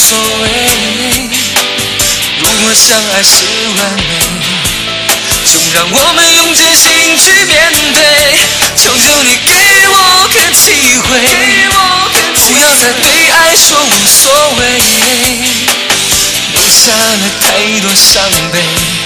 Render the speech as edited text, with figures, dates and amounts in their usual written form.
所谓。如果相爱是完美，就让我们用真心去面对。求求你给我个机会，不要再对爱说无所谓，留下了太多伤悲。